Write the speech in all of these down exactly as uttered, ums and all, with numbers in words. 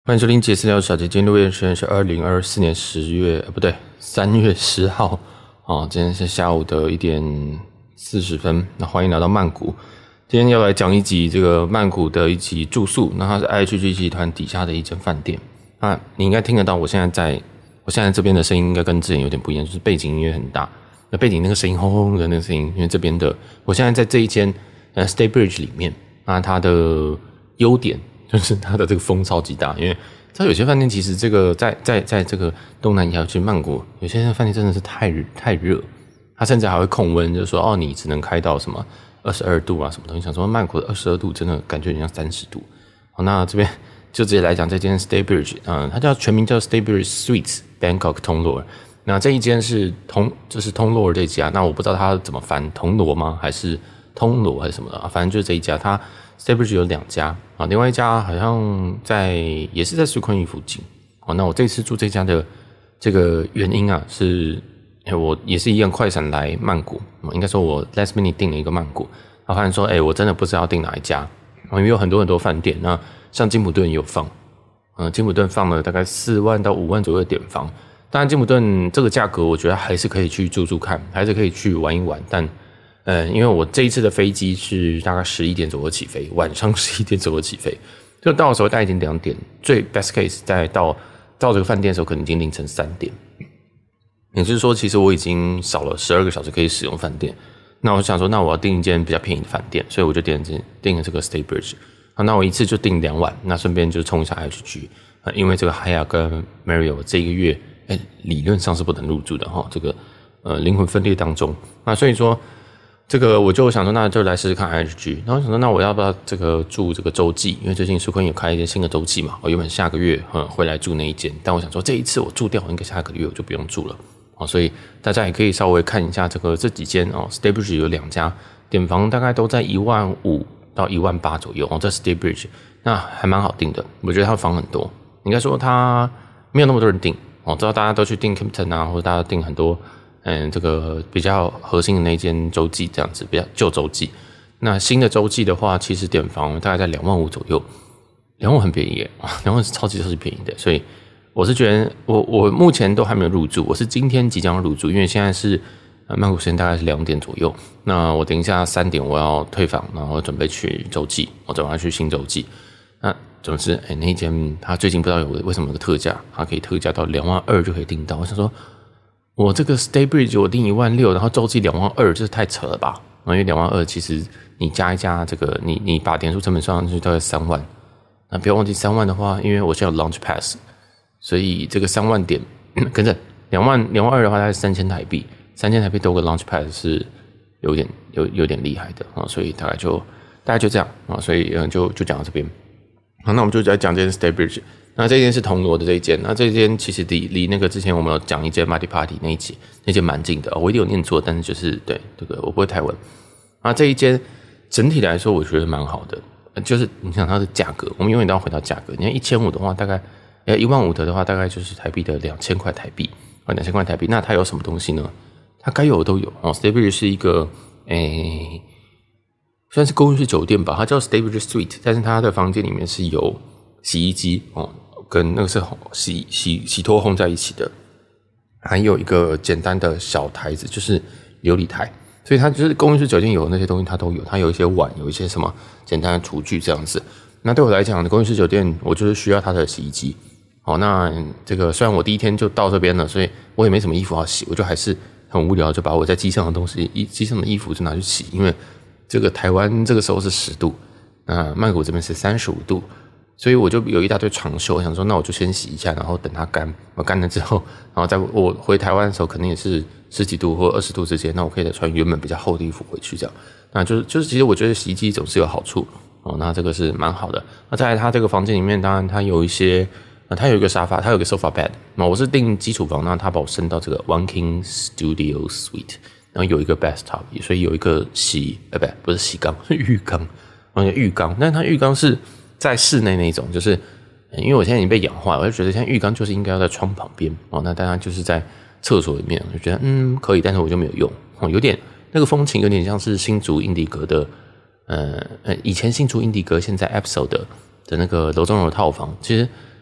欢迎收听杰斯聊小姐，今天录音时间是二零二四年十月，呃，不对，三月十号。哦，今天是下午的一点四十分。那欢迎来到曼谷。今天要来讲一集这个曼谷的一集住宿。那它是 I H G 集团底下的一间饭店。那你应该听得到，我现在在，我现在这边的声音应该跟之前有点不一样，就是背景音乐很大。那背景那个声音轰轰的那个声音，因为这边的，我现在在这一间呃 Staybridge 里面。那它的优点就是它的这个风超级大，因为知道有些饭店其实这个在在在这个东南亚，其实曼谷有些饭店真的是太太热，它甚至还会控温，就是说哦，你只能开到什么二十二度啊什么东西。想说曼谷的二十二度真的感觉有点像三十度。好，那这边就直接来讲这间 Staybridge， 嗯，它叫全名叫 Staybridge Suites Bangkok Thong Lor。那这一间是通，这是通罗这家，那我不知道它怎么翻，铜锣吗？还是通罗还是什么的？反正就是这一家，它 Staybridge 有两家啊，另外一家好像在也是在苏坤屿附近。哦，那我这次住这家的这个原因啊，是我也是一样快闪来曼谷，应该说我 last minute 订了一个曼谷，然后发现说，哎，我真的不知道订哪一家，因为有很多很多饭店，那像金普顿也有放，嗯，金普顿放了大概四万到五万左右的点房。当然，金普顿这个价格，我觉得还是可以去住住看，还是可以去玩一玩，但。呃，因为我这一次的飞机是大概十一点左右起飞，晚上十一点左右起飞，就到的时候大概已经两点，最 best case 在到到这个饭店的时候可能已经凌晨三点，也就是说，其实我已经少了十二个小时可以使用饭店。那我想说，那我要订一间比较便宜的饭店，所以我就订订了这个 Staybridge。好，那我一次就订两晚，那顺便就冲一下 H G，呃、因为这个 Hyatt 跟 Marriott 这一个月，哎，理论上是不能入住的哈，这个呃灵魂分裂当中，那所以说。这个我就想说，那就来试试看 I H G。然后想说，那我要不要这个住这个洲际？因为最近苏坤有开一间新的洲际嘛，我原本下个月嗯会来住那一间，但我想说这一次我住掉，应该下个月我就不用住了哦。所以大家也可以稍微看一下这个这几间哦 ，Staybridge 有两家，点房大概都在一万五到一万八左右哦。这 Staybridge 那还蛮好订的，我觉得它房很多，应该说它没有那么多人订哦。知道大家都去订 Kimpton 啊，或者大家订很多。嗯，这个比较核心的那间洲际这样子，比较旧洲际。那新的洲际的话，其实点房大概在两万五左右，两万很便宜耶，两万是超级超级便宜的。所以我是觉得我，我我目前都还没有入住，我是今天即将入住，因为现在是呃曼谷时间大概是两点左右。那我等一下三点我要退房，然后准备去洲际，我准备要去新洲际。那总之，哎，那一间它最近不知道有为什么有个特价，它可以特价到两万二就可以订到。我想说。我这个 Staybridge 我订一万六，然后洲际两万二，这太扯了吧？因为两万二其实你加一加这个，你你把点数成本算上去大概三万。那不要忘记三万的话，因为我现在有 Launch Pass， 所以这个三万点跟着两万两万二的话，大概是三千台币，三千台币多个 Launch Pass 是有点有有点厉害的啊，所以大概就大概就这样啊，所以嗯就就讲到这边。好，那我们就来讲这间 Staybridge。那这间是铜锣的这一间，那这一间其实离离那个之前我们有讲一间 Mighty Party 那一集那间蛮近的、哦，我一定有念错，但是就是对这个我不会太稳。啊，这一间整体来说我觉得蛮好的，就是你想它的价格，我们永远都要回到价格。你看一千五的话，大概呃一万五的的话，大概就是台币的两千块台币啊，两千块台币。那它有什么东西呢？它该有的都有哦。Staybridge 是一个诶，算是公寓式酒店吧，它叫 Staybridge Suite， 但是它的房间里面是有洗衣机哦。跟那个是洗洗洗脱烘在一起的，还有一个简单的小台子，就是琉璃台，所以它就是公寓式酒店有的那些东西它都有，它有一些碗，有一些什么简单的厨具这样子。那对我来讲，公寓式酒店我就是需要它的洗衣机。好，那这个虽然我第一天就到这边了，所以我也没什么衣服要洗，我就还是很无聊，就把我在机上的东西、机上的衣服就拿去洗，因为这个台湾这个时候是十度，那曼谷这边是三十五度。所以我就有一大堆长袖，我想说那我就先洗一下，然后等它干。我干了之后，然后在我回台湾的时候，可能也是十几度或二十度之间，那我可以再穿原本比较厚的衣服回去，这样。那就是就是，其实我觉得洗衣机总是有好处哦。那这个是蛮好的。那再来，它这个房间里面，当然它有一些，呃、它有一个沙发，它有一个 sofa bed。那我是订基础房，那它把我升到这个 One King Studio Suite， 然后有一个 bathtub， 所以有一个洗，呃，不，不是洗缸，是浴缸，然后浴缸，但是它浴缸是。在室内那一种，就是因为我现在已经被养坏，我就觉得现在浴缸就是应该要在窗旁边哦。那当然就是在厕所里面，我就觉得嗯可以，但是我就没有用哦，有点那个风情有点像是新竹英迪格的，呃呃，以前新竹英迪格，现在 Epso 的的那个楼中楼套房，其实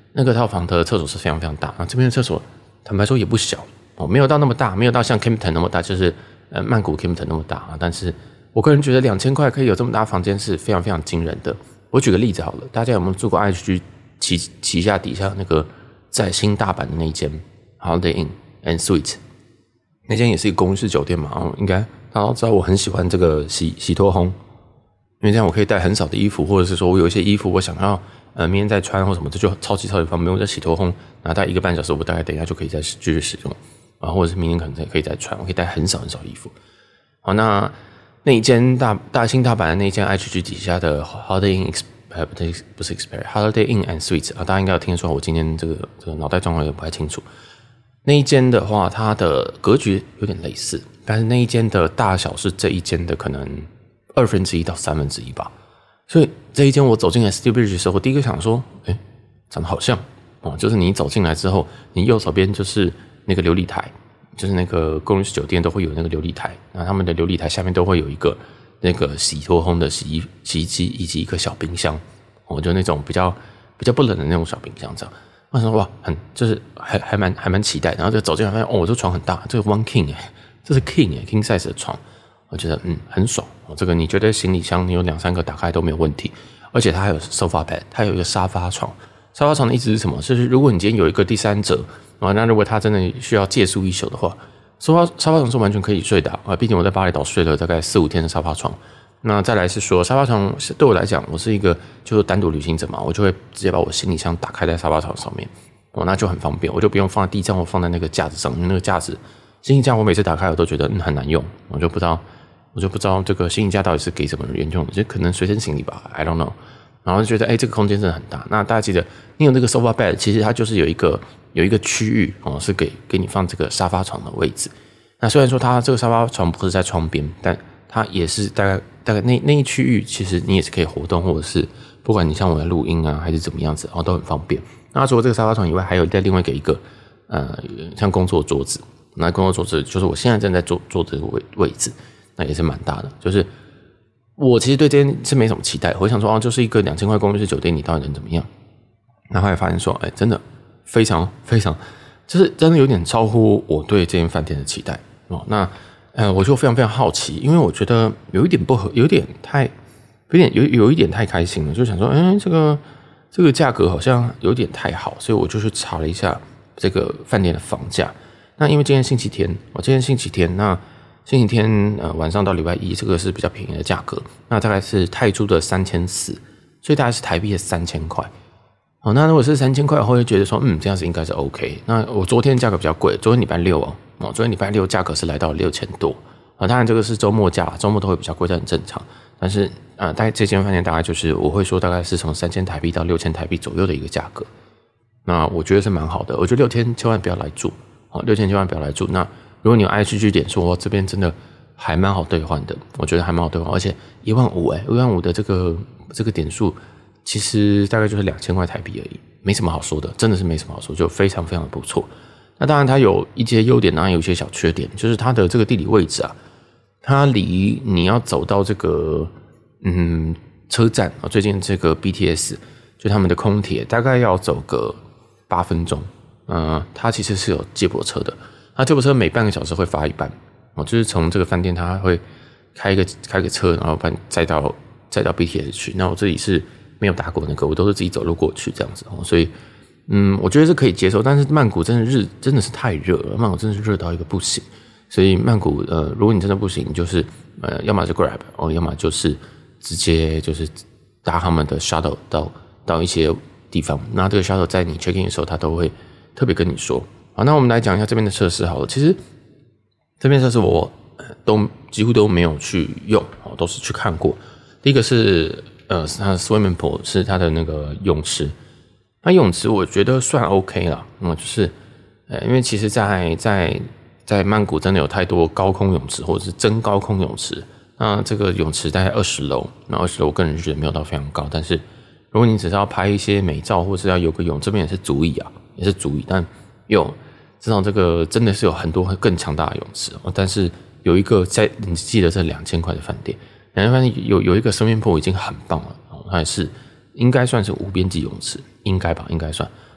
那个套房的厕所是非常非常大，那这边的厕所坦白说也不小哦，没有到那么大，没有到像 Kimpton 那么大，就是呃曼谷 Kimpton 那么大啊。但是我个人觉得两千块可以有这么大房间是非常非常惊人的。我举个例子好了，大家有没有住过 I H G 旗旗下底下那个在新大阪的那一间 Holiday Inn and Suite？ 那间也是一个公寓式酒店嘛，然后应该大家都知道我很喜欢这个洗洗脱烘，因为这样我可以带很少的衣服，或者是说我有一些衣服我想要呃明天再穿或什么，这就超级超级方便。我在洗脱烘，然后大概一个半小时，我大概等一下就可以再继续使用啊，或者是明天可能可以再穿，我可以带很少很少衣服。好，那那一间大大新大阪的那一间 I H G 底下的 Holiday Inn 呃不对不是 Experience Holiday Inn and Suites 啊，大家应该有听说我今天这个这个脑袋状况有点不太清楚。那一间的话，它的格局有点类似，但是那一间的大小是这一间的可能二分之一到三分之一吧。所以这一间我走进来 Steel Bridge 的时候，我第一个想说，哎，长得好像哦，就是你走进来之后，你右手边就是那个琉璃台，就是那个公寓式酒店都会有那个琉璃台，那他们的琉璃台下面都会有一个那个洗脱烘的洗衣洗衣机以及一个小冰箱，哦，就那种比较比较不冷的那种小冰箱这样。我说哇，很就是还还蛮还蛮期待，然后就走进来发现哦，这床很大，这个 One King 哎，这是 King 哎 King size 的床，我觉得嗯很爽哦。这个你觉得行李箱你有两三个打开都没有问题，而且它还有 sofa bed， 它有一个沙发床。沙发床的意思是什么？就是如果你今天有一个第三者啊，那如果他真的需要借宿一宿的话，沙发沙发床是完全可以睡的啊。毕竟我在巴厘岛睡了大概四五天的沙发床。那再来是说，沙发床对我来讲，我是一个就是单独旅行者嘛，我就会直接把我行李箱打开在沙发床上面，哦，那就很方便，我就不用放在地上或放在那个架子上，因为那个架子行李架我每次打开我都觉得嗯很难用，我就不知道我就不知道这个行李架到底是给什么人用的，就可能随身行李吧 ，I don't know。然后就觉得哎、欸，这个空间真的很大。那大家记得，你有这个 sofa bed， 其实它就是有一个有一个区域哦，是给给你放这个沙发床的位置。那虽然说它这个沙发床不是在窗边，但它也是大概大概那那一区域，其实你也是可以活动，或者是不管你像我在录音啊，还是怎么样子，哦，都很方便。那除了这个沙发床以外，还有再另外给一个呃像工作桌子。那工作桌子就是我现在正在坐坐的这个位位置，那也是蛮大的。就是我其实对这件是没什么期待，我想说哦，就是一个两千块公寓式酒店，你到底能怎么样？然后后来发现说，哎，真的非常非常，就是真的有点超乎我对这间饭店的期待哦。那呃，我就非常非常好奇，因为我觉得有一点不合，有点太，有点有有一点太开心了，就想说，哎，这个这个价格好像有点太好，所以我就去查了一下这个饭店的房价。那因为今天星期天，我今天星期天，那星期天呃晚上到礼拜一，这个是比较便宜的价格，那大概是泰铢的三千四，所以大概是台币的三千块。哦，那如果是三千块，我会觉得说，嗯，这样子应该是 OK。那我昨天价格比较贵，昨天礼拜六哦，哦，昨天礼拜六价格是来到六千多啊。当然这个是周末价，周末都会比较贵，这很正常。但是呃，大概这间饭店大概就是我会说大概是从三千台币到六千台币左右的一个价格。那我觉得是蛮好的，我觉得六千千万不要来住，哦，六千千万不要来住。那如果你有 I H G 点数，这边真的还蛮好兑换的，我觉得还蛮好兑换，而且一万五哎，一万五的这个这个点数。其实大概就是两千块台币而已，没什么好说的，真的是没什么好说，就非常非常的不错。那当然它有一些优点，当然有一些小缺点，就是它的这个地理位置啊，它离你要走到这个嗯车站啊，最近这个 B T S 就他们的空铁大概要走个八分钟，嗯、呃，它其实是有接驳车的，它接驳车每半个小时会发一班哦，就是从这个饭店它会开一个开个车，然后把你载到载到 B T S 去。那我这里是没有搭过那个，我都是自己走路过去这样子，所以，嗯，我觉得是可以接受。但是曼谷真的日真的是太热了，曼谷真的是热到一个不行。所以曼谷，呃，如果你真的不行，就是呃，要么是 Grab 哦，要么就是直接就是搭他们的 shuttle 到到一些地方。那这个 shuttle 在你 check in 的时候，他都会特别跟你说。好，那我们来讲一下这边的设施好了。其实这边设施我都几乎都没有去用，哦，都是去看过。第一个是。呃，它的 swimming pool 是它的那个泳池，那泳池我觉得算 OK 啦，嗯，就是呃，因为其实在在在曼谷真的有太多高空泳池或者是真高空泳池，那这个泳池大概二十楼，那二十楼我个人觉得没有到非常高，但是如果你只是要拍一些美照或是要游个泳，这边也是足以啊，也是足以，但有至少这个真的是有很多更强大的泳池，但是有一个在你记得这两千块的饭店。两千块有有一个swimming pool已经很棒了，它也是应该算是无边际泳池，应该吧，应该算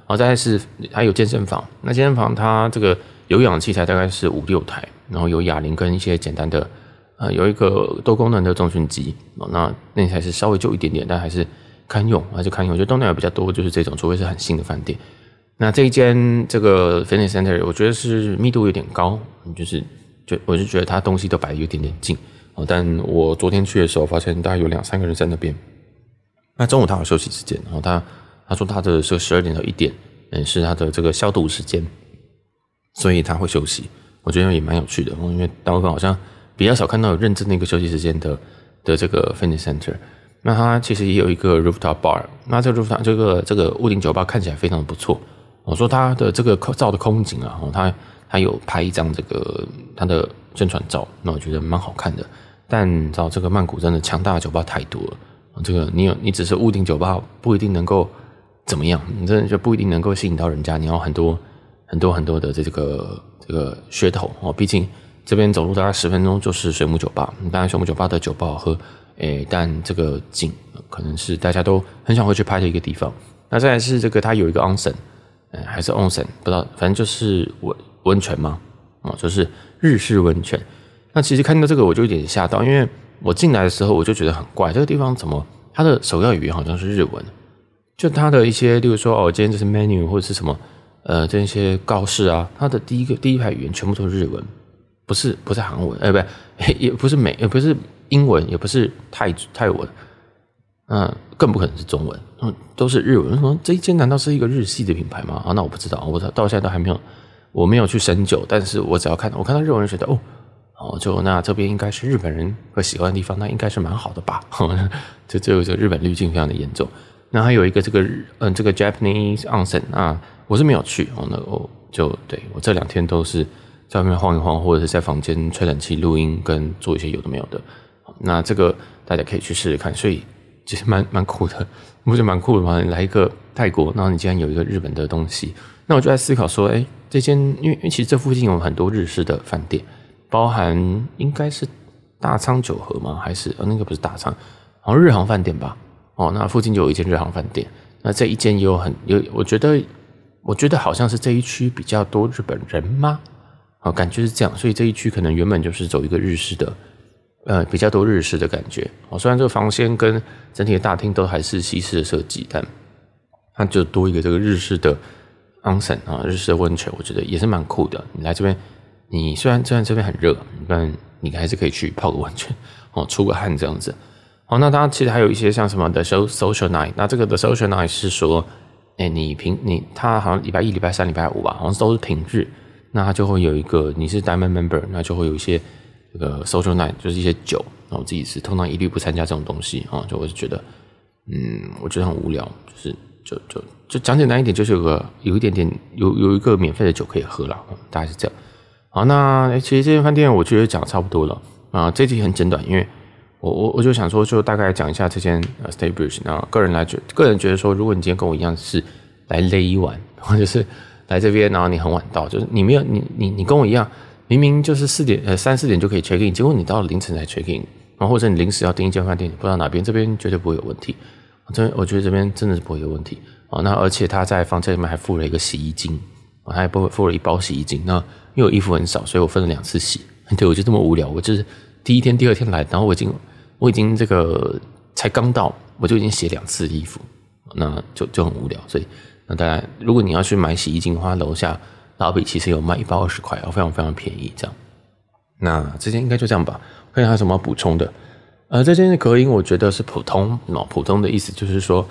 后再来是还有健身房，那健身房它这个有氧器材大概是五六台，然后有哑铃跟一些简单的，呃，有一个多功能的重训机，那那台是稍微旧一点点，但还是堪用，还是堪用。我觉得东南亚比较多就是这种，除非是很新的饭店。那这一间这个 fitness center， 我觉得是密度有点高，就是就我就觉得它东西都摆得有点点近，但我昨天去的时候发现大概有两三个人在那边。那中午他有休息时间，然后他他说他的是十二点到一点，嗯，是他的这个消毒时间，所以他会休息。我觉得也蛮有趣的，因为大部分好像比较少看到有认真的一个休息时间的的这个 fitness center。那它其实也有一个 rooftop bar， 那这个 rooftop 这个这个屋顶酒吧看起来非常的不错。我说它的这个照的空景啊，它它有拍一张这个它的宣传照，那我觉得蛮好看的。但找这个曼谷真的强大的酒吧太多了。这个你有你只是屋顶酒吧不一定能够怎么样，你真的就不一定能够吸引到人家，你要很多很多很多的这个这个噱头哦。毕竟这边走路大概十分钟就是水母酒吧，当然水母酒吧的酒不好喝，诶，但这个景可能是大家都很想回去拍的一个地方。那再来是这个它有一个 onsen， 呃，还是 onsen 不知道，反正就是温温泉嘛，哦，就是日式温泉。那其实看到这个我就有点吓到，因为我进来的时候我就觉得很怪，这个地方怎么它的首要语言好像是日文，就它的一些例如说哦今天这是 menu 或者是什么呃这些告示啊，它的第一个第一排语言全部都是日文，不是不是韩文，哎、欸、不也不是美也不是英文，也不是泰泰文，嗯、呃、更不可能是中文，嗯都是日文。说这一间难道是一个日系的品牌吗？啊那我不知道，我到现在都还没有我没有去深究，但是我只要看我看到日文就觉得哦。哦，就那这边应该是日本人会喜欢的地方，那应该是蛮好的吧？就这个日本滤镜非常的严重。那还有一个这个嗯，这个 Japanese onsen 啊，我是没有去哦。那我就对我这两天都是在外面晃一晃，或者是在房间吹冷气、录音跟做一些有的没有的。那这个大家可以去试试看，所以其实蛮蛮酷的，不觉得蛮酷的吗？来一个泰国，然后你竟然有一个日本的东西，那我就在思考说，哎，这间因为因为其实这附近有很多日式的饭店。包含应该是大仓九和吗？还是、哦、那个不是大仓，好像日航饭店吧？哦，那附近就有一间日航饭店。那这一间也有很有，我觉得我觉得好像是这一区比较多日本人吗？哦，感觉是这样，所以这一区可能原本就是走一个日式的，呃，比较多日式的感觉。哦，虽然这个房间跟整体的大厅都还是西式的设计，但它就多一个这个日式的 onsen 啊，日式的温泉，我觉得也是蛮酷的。你来这边。你虽然虽然这边很热，但你还是可以去泡个温泉哦，出个汗这样子。好，那它其实还有一些像什么的 social night， 那这个的 social night 是说，哎，你平你它好像礼拜一、礼拜三、礼拜五吧，好像都是平日，那它就会有一个你是 Diamond Member， 那就会有一些这个 social night， 就是一些酒，然后我自己是通常一律不参加这种东西啊，就我是觉得，嗯，我觉得很无聊，就是就就就讲简单一点，就是有个有一点点有有一个免费的酒可以喝啦，大概是这样。好，那其实这间饭店我觉得讲的差不多了啊、呃，这集很简短，因为我我我就想说，就大概讲一下这间呃 Staybridge。那个人来觉，个人觉得说，如果你今天跟我一样是来勒一晚，或者是来这边，然后你很晚到，就是你没有你你你跟我一样，明明就是四点呃三四点就可以 check in， 结果你到了凌晨才 check in， 然后或者你临时要订一间饭店，你不知道哪边，这边绝对不会有问题。这我觉得这边真的是不会有问题啊。那而且他在房间里面还附了一个洗衣精。我还附了一包洗衣精，那因为我衣服很少，所以我分了两次洗。对，我就这么无聊，我就是第一天、第二天来，然后我已经我已经这个才刚到，我就已经洗两次衣服，那就就很无聊。所以那当然，如果你要去买洗衣精的话，楼下老比其实有卖一包二十块，非常非常便宜。这样，那这间应该就这样吧。看看还有什么要补充的。呃，这间的隔音我觉得是普通，哦，普通的意思就是说。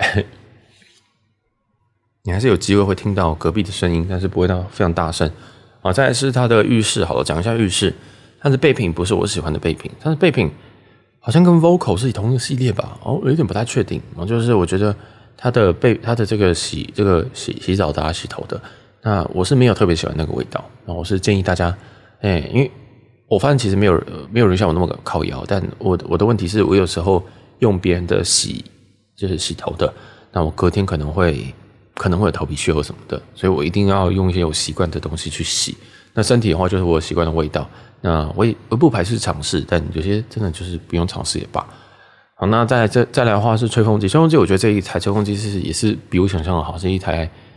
你还是有机会会听到隔壁的声音，但是不会到非常大声。好，再来是它的浴室，好了，讲一下浴室。它的备品不是我喜欢的备品，它的备品好像跟 Vocal 是同一个系列吧？哦，有点不太确定。就是我觉得它的备它的这个洗这个洗洗澡的啊、洗头的，那我是没有特别喜欢那个味道。然后我是建议大家，哎、欸，因为我发现其实没有没有人像我那么靠腰，但我我的问题是我有时候用别人的洗就是洗头的，那我隔天可能会。可能会有头皮屑或什么的，所以我一定要用一些有习惯的东西去洗。那身体的话，就是我有习惯的味道。那我也我不排斥尝试，但有些真的就是不用尝试也罢。好，那再来再再来的话是吹风机，吹风机我觉得这一台吹风机是也是比我想象的好，是一台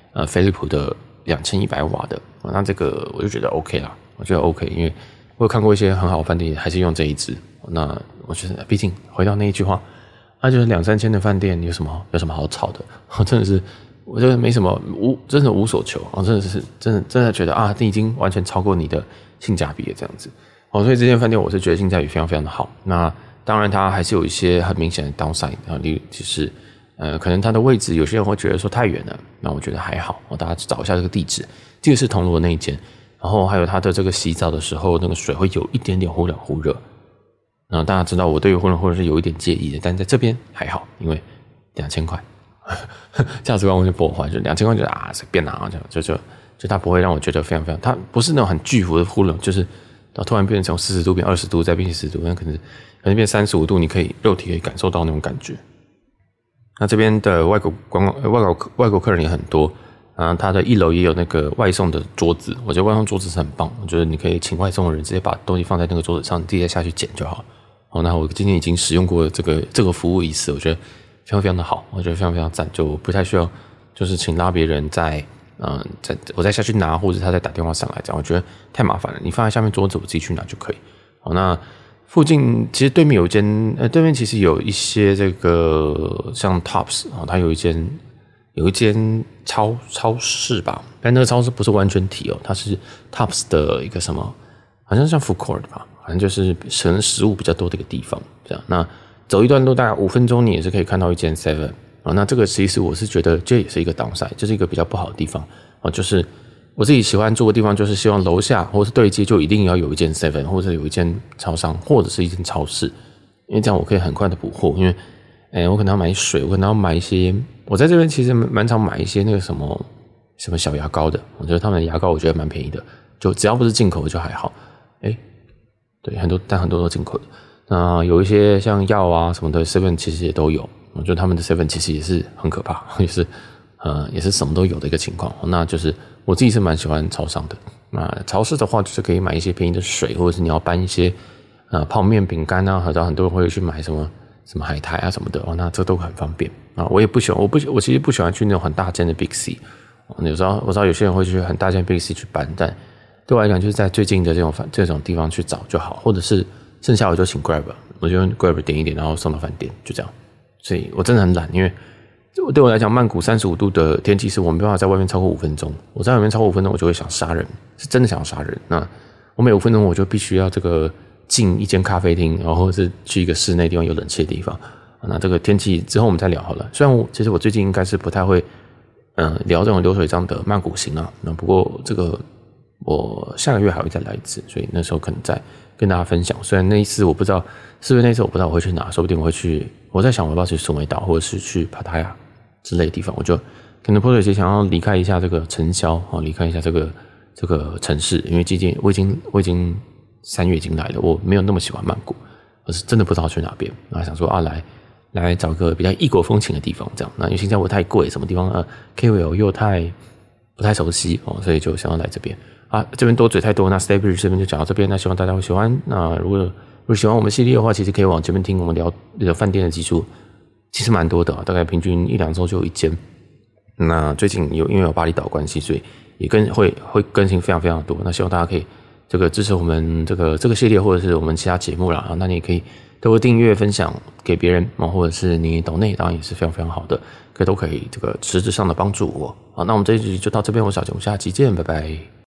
呃飞利浦的两千一百瓦的，那这个我就觉得 OK 啦，我觉得 OK， 因为我有看过一些很好的饭店还是用这一支，那我觉得毕竟回到那一句话，那、啊、就是两三千的饭店有什么有什么好吵的，我真的是我觉得没什么无真的无所求，我真的是真的真的觉得啊，这已经完全超过你的性价比了这样子，哦，所以这间饭店我是觉得性价比非常非常的好，那当然它还是有一些很明显的 downside 啊，例如就是呃，可能它的位置有些人会觉得说太远了，那我觉得还好，我大家找一下这个地址，这个是铜锣那一间。然后还有它的这个洗澡的时候，那个水会有一点点忽冷忽热。然后大家知道我对于忽冷忽热是有一点介意的，但在这边还好，因为两千块，价值观完全破坏，就两千块就啊随便拿，就就就它不会让我觉得非常非常，它不是那种很巨幅的忽冷，就是到突然变成四十度变二十度再变四十度，那可能可能变三十五度，你可以肉体可以感受到那种感觉。那这边的外国观光外国外国客人也很多。啊，它的一楼也有那个外送的桌子，我觉得外送桌子是很棒。我觉得你可以请外送的人直接把东西放在那个桌子上，你自己再下去捡就好。好，那我今天已经使用过这个这个服务一次，我觉得非常非常的好，我觉得非常非常赞，就不太需要就是请拉别人再嗯再我再下去拿，或者他再打电话上来这样，我觉得太麻烦了。你放在下面桌子，我自己去拿就可以。好，那附近其实对面有一间，呃，对面其实有一些这个像 Tops 啊，它有一间。有一间超超市吧，但那个超市不是完全体哦，它是 Tops 的一个什么，好像像 food court 吧，反正就是可能食物比较多的一个地方。这样，那走一段路大概五分钟，你也是可以看到一间 Seven 啊。那这个其实我是觉得这也是一个 downside， 这是一个比较不好的地方啊。就是我自己喜欢住的地方，就是希望楼下或是对街就一定要有一间 Seven， 或者有一间超商，或者是一间超市，因为这样我可以很快的补货，因为。哎、欸，我可能要买水，我可能要买一些。我在这边其实蛮常买一些那个什么什么小牙膏的，我觉得他们的牙膏我觉得蛮便宜的，就只要不是进口的就还好。哎、欸，对，很多但很多都进口的。那有一些像药啊什么的 ，seven 其实也都有。我觉得他们的 seven 其实也是很可怕，也是呃也是什么都有的一个情况。那就是我自己是蛮喜欢超商的。那超市的话，就是可以买一些便宜的水，或者是你要搬一些呃泡面、饼干啊，好像很多人会去买什么。什么海苔啊什么的哦，那这都很方便啊。我也不喜欢，我不我其实不喜欢去那种很大间的 Big C。有时候我知道有些人会去很大间 Big C 去搬，但对我来讲就是在最近的这种这种地方去找就好，或者是剩下我就请 Grab， 我就用 Grab 点一点，然后送到饭店，就这样。所以我真的很懒，因为对我来讲，曼谷三十五度的天气是我没办法在外面超过五分钟。我在外面超过五分钟，我就会想杀人，是真的想杀人。那我每五分钟我就必须要这个。进一间咖啡厅，然后或是去一个室内地方有冷气的地方。那这个天气之后我们再聊好了。虽然我其实我最近应该是不太会，嗯、呃，聊这种流水账的曼谷行啊。那不过这个我下个月还会再来一次，所以那时候可能再跟大家分享。虽然那一次我不知道，是不是那一次我不知道我会去哪，说不定我会去。我在想我要不要去苏梅岛，或者是去帕塔亚之类的地方。我就可能迫切想要离开一下这个尘嚣，哦，离开一下这个这个城市，因为最近我已经我已经。三月已经来了，我没有那么喜欢曼谷，我是真的不知道去哪边。然后想说啊，来来找个比较异国风情的地方，这样。那因为新加坡太贵，什么地方呃 K O L 又太不太熟悉哦，所以就想要来这边啊。这边多嘴太多，那 Staybridge 这边就讲到这边。那希望大家会喜欢。那如果如果喜欢我们系列的话，其实可以往前面听我们聊聊饭店的集数，其实蛮多的，大概平均一两周就有一间。那最近有因为有巴厘岛关系，所以也跟会会更新非常非常多。那希望大家可以。这个支持我们这个这个系列，或者是我们其他节目啦，那你也可以透过订阅分享给别人，或者是你抖内，当然也是非常非常好的，可都可以这个实质上的帮助我。好，那我们这一集就到这边，我是小杰，我们下期见，拜拜。